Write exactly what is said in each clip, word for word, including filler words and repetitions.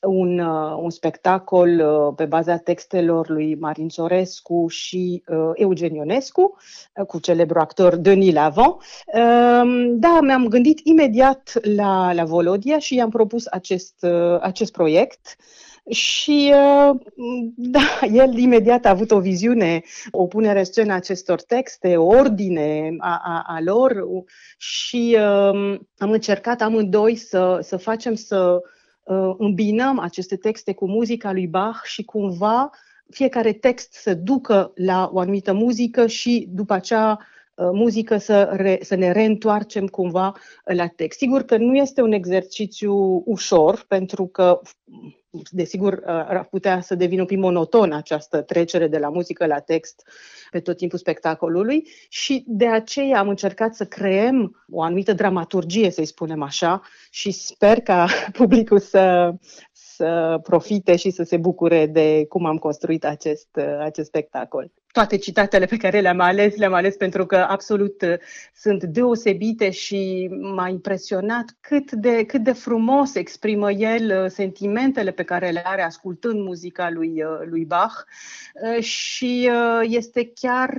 un, un spectacol pe baza textelor lui Marin Sorescu și Eugen Ionescu, cu celebrul actor Denis Lavant. Da, mi-am gândit imediat la, la Volodia și i-am propus acest, acest proiect. Și da, el imediat a avut o viziune, o punere în scenă acestor texte, o ordine a, a, a lor și um, am încercat amândoi să, să facem să uh, îmbinăm aceste texte cu muzica lui Bach și cumva fiecare text să ducă la o anumită muzică și după acea uh, muzică să, re, să ne reîntoarcem cumva la text. Sigur că nu este un exercițiu ușor, pentru că desigur, ar putea să devină un pic monotonă această trecere de la muzică la text pe tot timpul spectacolului și de aceea am încercat să creăm o anumită dramaturgie, să-i spunem așa, și sper ca publicul să, să profite și să se bucure de cum am construit acest, acest spectacol. Toate citatele pe care le-am ales, le-am ales pentru că absolut sunt deosebite și m-a impresionat cât de, cât de frumos exprimă el sentimentele pe care le are ascultând muzica lui, lui Bach și este chiar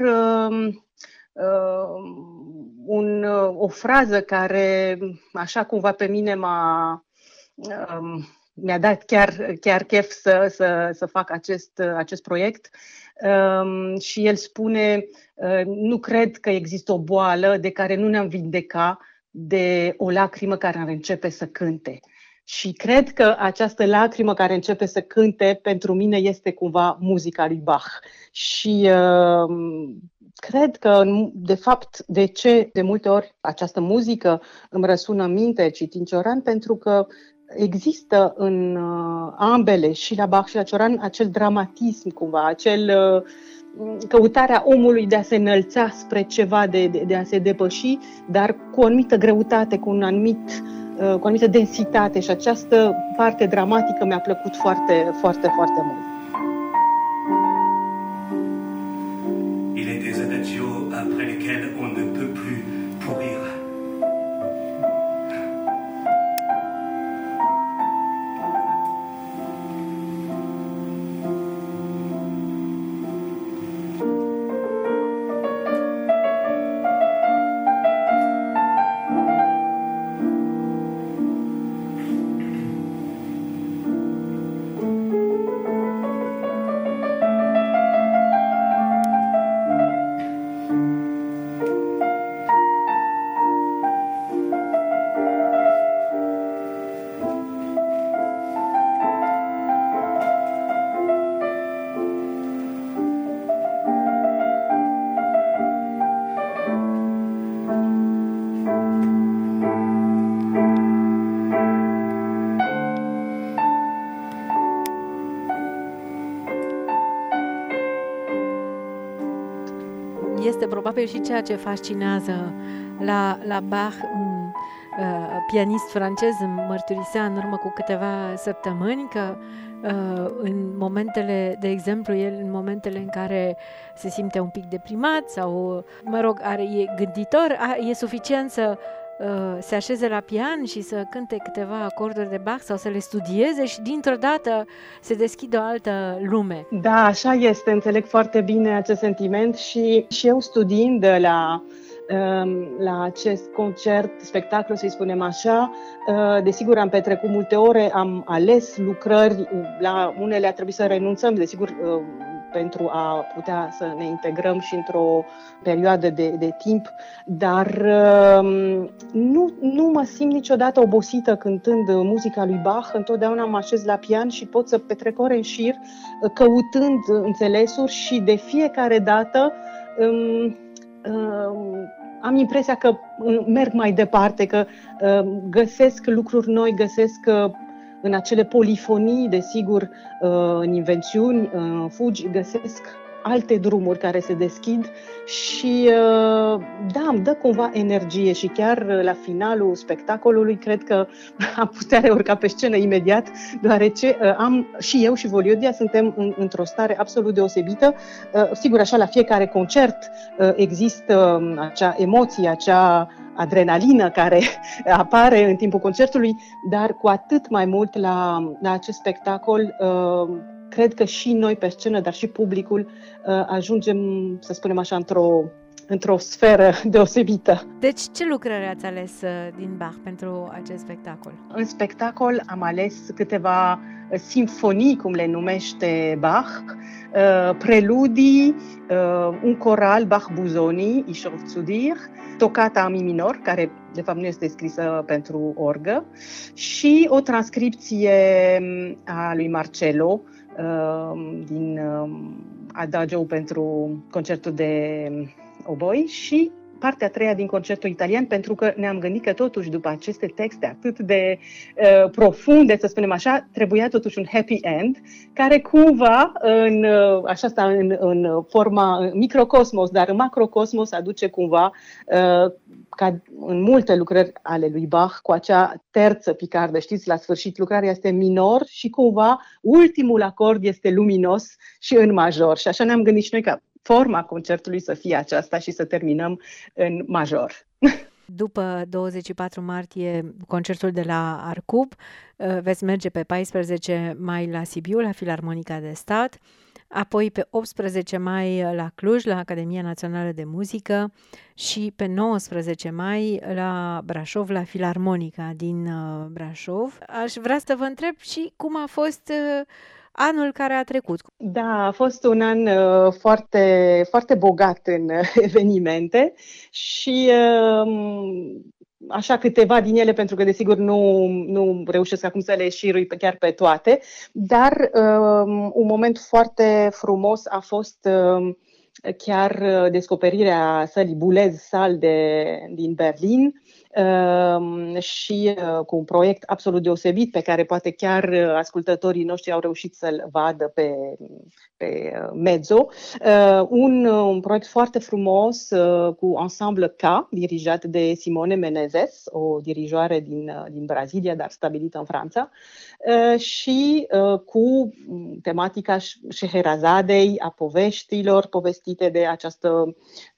un, o frază care așa cumva pe mine m-a... mi-a dat chiar, chiar chef să, să, să fac acest, acest proiect. Um, și el spune, uh, nu cred că există o boală de care nu ne-am vindeca de o lacrimă care ar începe să cânte. Și cred că această lacrimă care începe să cânte pentru mine este cumva muzica lui Bach. Și uh, cred că, de fapt, de ce de multe ori această muzică îmi răsună în minte citind Cioran, pentru că există în uh, ambele, și la Bach și la Cioran, acel dramatism cumva, acel uh, căutarea omului de a se înălța spre ceva, de, de, de a se depăși, dar cu o anumită greutate, cu un anumit, uh, cu o anumită densitate și această parte dramatică mi-a plăcut foarte, foarte, foarte mult. Il est des adagios après lesquels on ne peut plus pourrir. Este probabil și ceea ce fascinează la, la Bach. Un uh, pianist francez îmi mărturisea în urmă cu câteva săptămâni că uh, în momentele, de exemplu, el în momentele în care se simte un pic deprimat sau, mă rog, are, e gânditor, a, e suficient să se așeze la pian și să cânte câteva acorduri de Bach sau să le studieze și dintr-o dată se deschide o altă lume. Da, așa este, înțeleg foarte bine acest sentiment și, și eu studiind la, la acest concert, spectacol, să-i spunem așa, desigur am petrecut multe ore, am ales lucrări, la unele a trebuit să renunțăm, desigur, pentru a putea să ne integrăm și într-o perioadă de, de timp, dar nu, nu mă simt niciodată obosită cântând muzica lui Bach, întotdeauna mă așez la pian și pot să petrec ore în șir căutând înțelesuri și de fiecare dată um, um, am impresia că merg mai departe, că um, găsesc lucruri noi, găsesc uh, în acele polifonii, desigur, în invențiuni, în fugi, găsesc alte drumuri care se deschid și da, îmi dă cumva energie și chiar la finalul spectacolului cred că am putea reurca pe scenă imediat, deoarece am și eu și Voliodia suntem în, într-o stare absolut deosebită. Sigur, așa la fiecare concert există acea emoție, acea adrenalină care apare în timpul concertului, dar cu atât mai mult la, la acest spectacol cred că și noi pe scenă, dar și publicul, ajungem, să spunem așa, într-o, într-o sferă deosebită. Deci, ce lucrări ați ales din Bach pentru acest spectacol? În spectacol am ales câteva simfonii, cum le numește Bach, preludii, un coral Bach-Busoni, Ich hoffe zu dir, tocata mi minor, care de fapt nu este scrisă pentru orgă, și o transcripție a lui Marcello din Adagio pentru concertul de oboi și partea a treia din concertul italian, pentru că ne-am gândit că totuși după aceste texte atât de uh, profunde, să spunem așa, trebuia totuși un happy end, care cumva, în, uh, așa sta în, în forma microcosmos, dar în macrocosmos aduce cumva, uh, ca în multe lucrări ale lui Bach, cu acea terță picardă, știți, la sfârșit lucrarea este minor și cumva ultimul acord este luminos și în major. Și așa ne-am gândit și noi că forma concertului să fie aceasta și să terminăm în major. După douăzeci și patru martie, concertul de la Arcub, veți merge pe paisprezece mai la Sibiu, la Filarmonica de Stat, apoi pe optsprezece mai la Cluj, la Academia Națională de Muzică și pe nouăsprezece mai la Brașov, la Filarmonica din Brașov. Aș vrea să vă întreb și cum a fost anul care a trecut. Da, a fost un an uh, foarte, foarte bogat în uh, evenimente și uh, așa câteva din ele, pentru că desigur nu, nu reușesc acum să le șirui pe, chiar pe toate, dar uh, un moment foarte frumos a fost uh, chiar descoperirea sălii Boulez Salle de, din Berlin, și cu un proiect absolut deosebit pe care poate chiar ascultătorii noștri au reușit să-l vadă pe, pe Mezzo. Un, un proiect foarte frumos cu Ensemble K, dirijat de Simone Menezes, o dirijoare din, din Brazilia, dar stabilită în Franța, și cu tematica Scheherazadei, a poveștilor povestite de această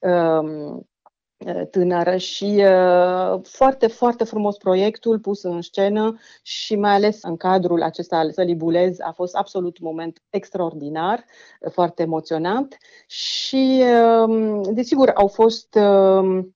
tânără și uh, foarte, foarte frumos proiectul pus în scenă și mai ales în cadrul acesta al sălii Boulez a fost absolut un moment extraordinar, foarte emoționant și uh, desigur au fost uh,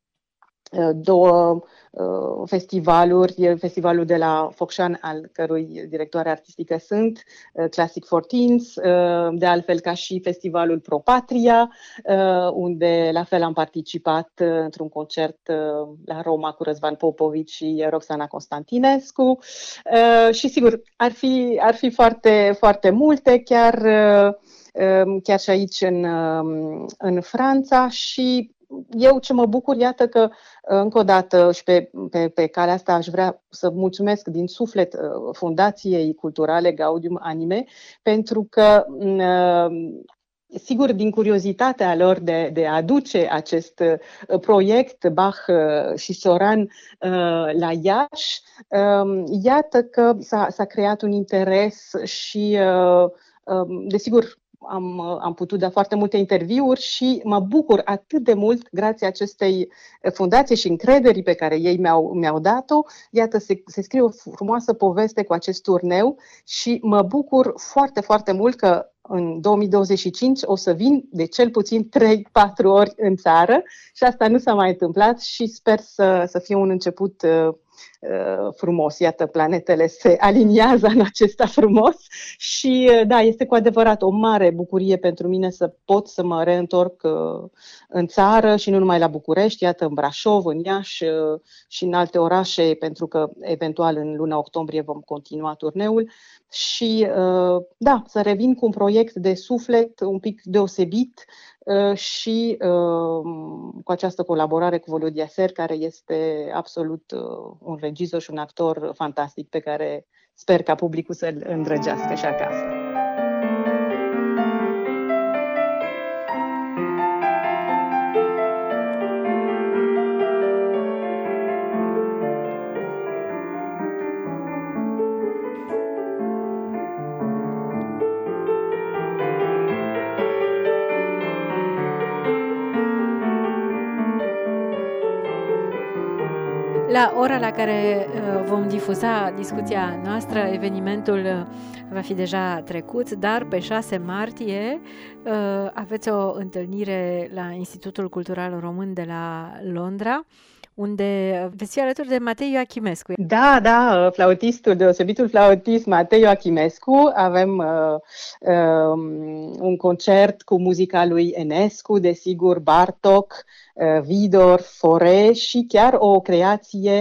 două uh, festivaluri, festivalul de la Focșani, al cărui directoare artistică sunt, uh, Classic for Teens, uh, de altfel ca și festivalul Pro Patria, uh, unde la fel am participat uh, într-un concert uh, la Roma cu Răzvan Popovici și Roxana Constantinescu uh, și sigur ar fi, ar fi foarte, foarte multe, chiar, uh, chiar și aici în, uh, în Franța și eu ce mă bucur, iată că încă o dată și pe, pe, pe calea asta aș vrea să mulțumesc din suflet Fundației Culturale Gaudium Anime, pentru că sigur din curiozitatea lor de, de a aduce acest proiect Bach și Soran la Iași, iată că s-a, s-a creat un interes și desigur Am, am putut da foarte multe interviuri și mă bucur atât de mult, grație acestei fundații și încrederii pe care ei mi-au, mi-au dat-o. Iată, se, se scrie o frumoasă poveste cu acest turneu și mă bucur foarte, foarte mult că în două mii douăzeci și cinci o să vin de cel puțin trei patru ori în țară și asta nu s-a mai întâmplat și sper să, să fie un început uh, frumos. Iată, planetele se aliniază în acesta frumos și da, este cu adevărat o mare bucurie pentru mine să pot să mă reîntorc în țară și nu numai la București, iată, în Brașov, în Iași și în alte orașe, pentru că eventual în luna octombrie vom continua turneul și da, să revin cu un proiect de suflet un pic deosebit și cu această colaborare cu Volodya Ser, care este absolut un regizor și un actor fantastic pe care sper ca publicul să-l îndrăgească și acasă. La ora la care uh, vom difuza discuția noastră, evenimentul uh, va fi deja trecut, dar pe șase martie uh, aveți o întâlnire la Institutul Cultural Român de la Londra, unde veți fi alături de Matei Ioachimescu. Da, da, flautistul, deosebitul flautist Matei Ioachimescu. Avem uh, uh, un concert cu muzica lui Enescu, desigur, Bartók, uh, Widor, Fauré și chiar o creație,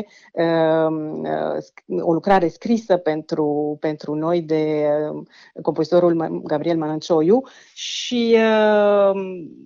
uh, o lucrare scrisă pentru, pentru noi de uh, compozitorul Gabriel Mănăncioiu și uh,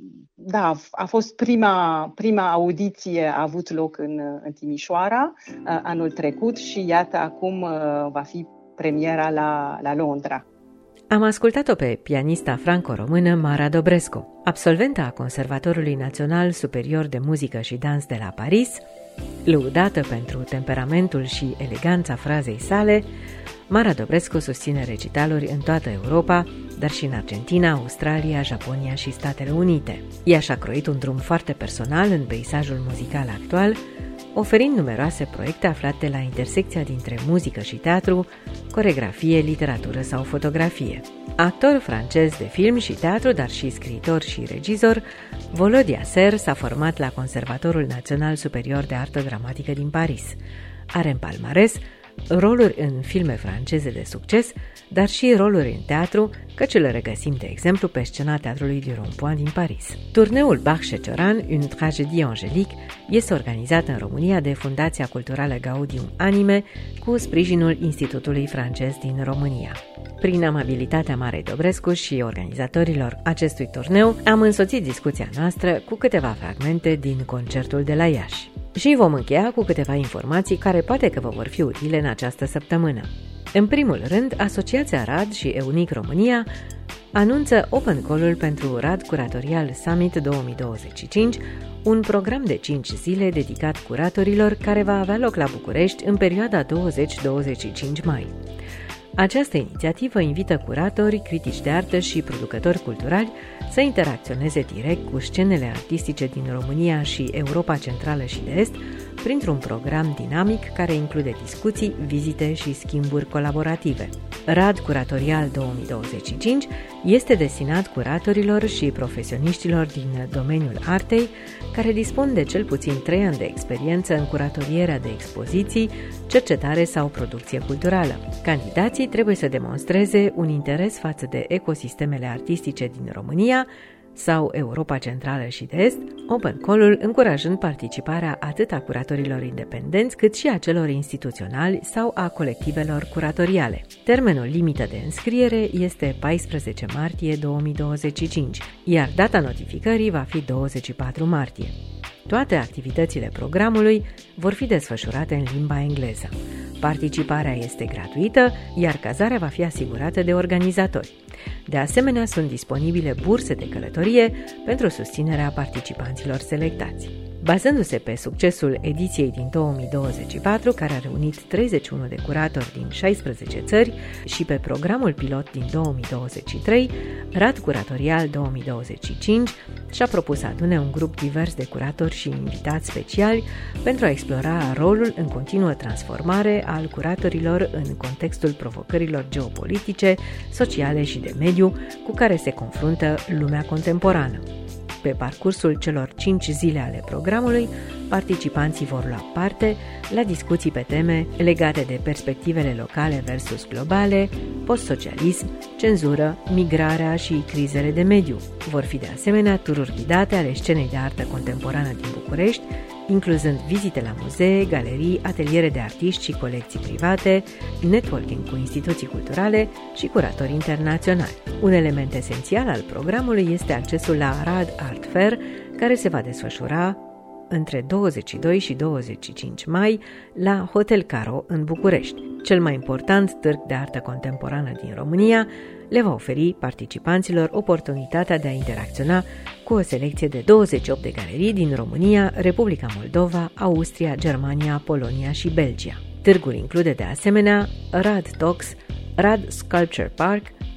da, a fost prima, prima audiție, a avut loc în, în Timișoara anul trecut și iată acum va fi premiera la, la Londra. Am ascultat-o pe pianista franco-română Mara Dobrescu, absolventă a Conservatorului Național Superior de Muzică și Dans de la Paris. Lăudată pentru temperamentul și eleganța frazei sale, Mara Dobrescu susține recitaluri în toată Europa, dar și în Argentina, Australia, Japonia și Statele Unite. Ea și-a croit un drum foarte personal în peisajul muzical actual, oferind numeroase proiecte aflate la intersecția dintre muzică și teatru, coregrafie, literatură sau fotografie. Actor francez de film și teatru, dar și scriitor și regizor, Volodya Ser s-a format la Conservatorul Național Superior de Artă Dramatică din Paris. Are în palmares roluri în filme franceze de succes, dar și roluri în teatru, căci le regăsim, de exemplu, pe scena Teatrului du Rond-Point din Paris. Turneul Bach-Șeceran, Une tragédie angélique, este organizat în România de Fundația Culturală Gaudium Anime, cu sprijinul Institutului Francez din România. Prin amabilitatea Marei Dobrescu și organizatorilor acestui turneu, am însoțit discuția noastră cu câteva fragmente din concertul de la Iași. Și vom încheia cu câteva informații care poate că vă vor fi utile în această săptămână. În primul rând, Asociația RAD și EUNIC România anunță Open Call-ul pentru RAD Curatorial Summit două mii douăzeci și cinci, un program de cinci zile dedicat curatorilor care va avea loc la București în perioada douăzeci douăzeci și cinci mai. Această inițiativă invită curatori, critici de artă și producători culturali să interacționeze direct cu scenele artistice din România și Europa Centrală și de Est printr-un program dinamic care include discuții, vizite și schimburi colaborative. RAD Curatorial două mii douăzeci și cinci este destinat curatorilor și profesioniștilor din domeniul artei care dispun de cel puțin trei ani de experiență în curatorierea de expoziții, cercetare sau producție culturală. Candidații trebuie să demonstreze un interes față de ecosistemele artistice din România sau Europa Centrală și de Est, Open Call-ul încurajând participarea atât a curatorilor independenți cât și a celor instituționali sau a colectivelor curatoriale. Termenul limită de înscriere este paisprezece martie două mii douăzeci și cinci, iar data notificării va fi douăzeci și patru martie. Toate activitățile programului vor fi desfășurate în limba engleză. Participarea este gratuită, iar cazarea va fi asigurată de organizatori. De asemenea, sunt disponibile burse de călătorie pentru susținerea participanților selectați. Bazându-se pe succesul ediției din două mii douăzeci și patru, care a reunit treizeci și unu de curatori din șaisprezece țări, și pe programul pilot din două mii douăzeci și trei, RAD Curatorial două mii douăzeci și cinci și-a propus să adune un grup divers de curatori și invitați speciali pentru a explora rolul în continuă transformare al curatorilor în contextul provocărilor geopolitice, sociale și de mediu cu care se confruntă lumea contemporană. Pe parcursul celor cinci zile ale programului, participanții vor lua parte la discuții pe teme legate de perspectivele locale versus globale, postsocialism, cenzură, migrarea și crizele de mediu. Vor fi de asemenea tururi ghidate ale scenei de artă contemporană din București, incluzând vizite la muzee, galerii, ateliere de artiști și colecții private, networking cu instituții culturale și curatori internaționali. Un element esențial al programului este accesul la RAD Art Fair, care se va desfășura între douăzeci și doi și douăzeci și cinci mai la Hotel Caro în București. Cel mai important târg de artă contemporană din România le va oferi participanților oportunitatea de a interacționa cu o selecție de douăzeci și opt de galerii din România, Republica Moldova, Austria, Germania, Polonia și Belgia. Târgul include de asemenea RAD Talks, RAD Sculpture Park,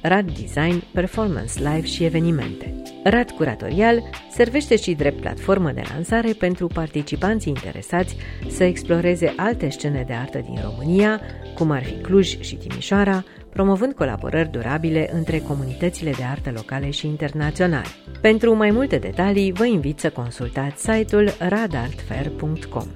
Rad Design, Performance Live și evenimente. Rad Curatorial servește și drept platformă de lansare pentru participanții interesați să exploreze alte scene de artă din România, cum ar fi Cluj și Timișoara, promovând colaborări durabile între comunitățile de artă locale și internaționale. Pentru mai multe detalii, vă invit să consultați site-ul rad art fair punct com.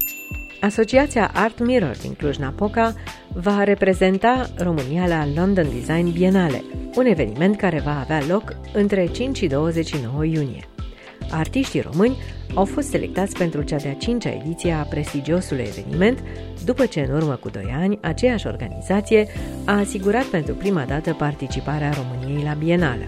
Asociația Art Mirror din Cluj-Napoca va reprezenta România la London Design Biennale, un eveniment care va avea loc între cinci și douăzeci și nouă iunie. Artiștii români au fost selectați pentru cea de-a cincea ediție a prestigiosului eveniment, după ce în urmă cu doi ani aceeași organizație a asigurat pentru prima dată participarea României la Bienală.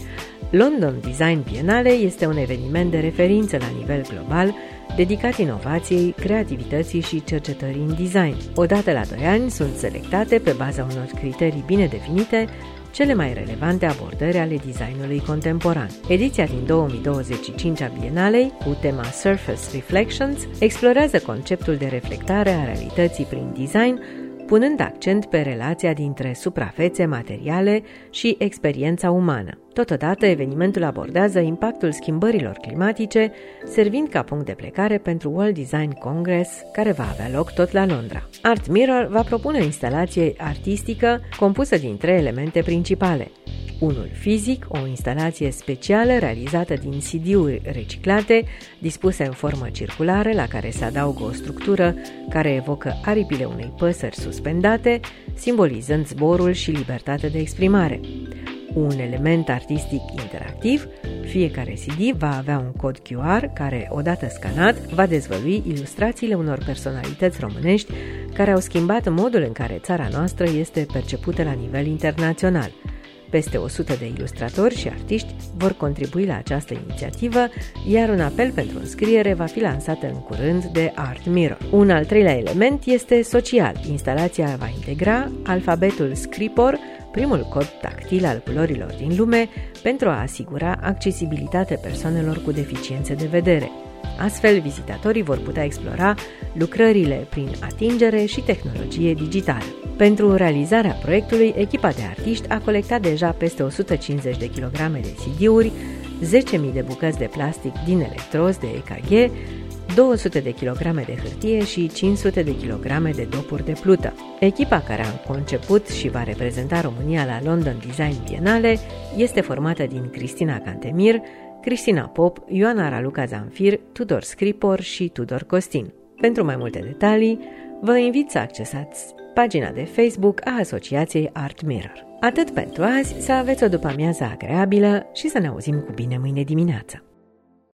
London Design Biennale este un eveniment de referință la nivel global, dedicat inovației, creativității și cercetării în design. Odată la doi ani sunt selectate, pe baza unor criterii bine definite, cele mai relevante abordări ale designului contemporan. Ediția din două mii douăzeci și cinci a Bienalei, cu tema Surface Reflections, explorează conceptul de reflectare a realității prin design, punând accent pe relația dintre suprafețe, materiale și experiența umană. Totodată, evenimentul abordează impactul schimbărilor climatice, servind ca punct de plecare pentru World Design Congress, care va avea loc tot la Londra. Art Mirror va propune o instalație artistică compusă din trei elemente principale. Unul fizic, o instalație specială realizată din C D-uri reciclate, dispuse în formă circulară, la care se adaugă o structură care evocă aripile unei păsări suspendate, simbolizând zborul și libertatea de exprimare. Un element artistic interactiv, fiecare C D va avea un cod Q R care, odată scanat, va dezvălui ilustrațiile unor personalități românești care au schimbat modul în care țara noastră este percepută la nivel internațional. Peste o sută de ilustratori și artiști vor contribui la această inițiativă, iar un apel pentru înscriere va fi lansat în curând de Art Mirror. Un al treilea element este social. Instalația va integra alfabetul Scripor, primul cod tactil al culorilor din lume, pentru a asigura accesibilitate persoanelor cu deficiențe de vedere. Astfel, vizitatorii vor putea explora lucrările prin atingere și tehnologie digitală. Pentru realizarea proiectului, echipa de artiști a colectat deja peste o sută cincizeci de kilograme de C D-uri, zece mii de bucăți de plastic din electrozi de E K G, două sute de kilograme de hârtie și cinci sute de kilograme de dopuri de plută. Echipa care a conceput și va reprezenta România la London Design Biennale este formată din Cristina Cantemir, Cristina Pop, Ioana Raluca Zanfir, Tudor Scripor și Tudor Costin. Pentru mai multe detalii, vă invit să accesați pagina de Facebook a Asociației Art Mirror. Atât pentru azi, să aveți o după-amiază agreabilă și să ne auzim cu bine mâine dimineață.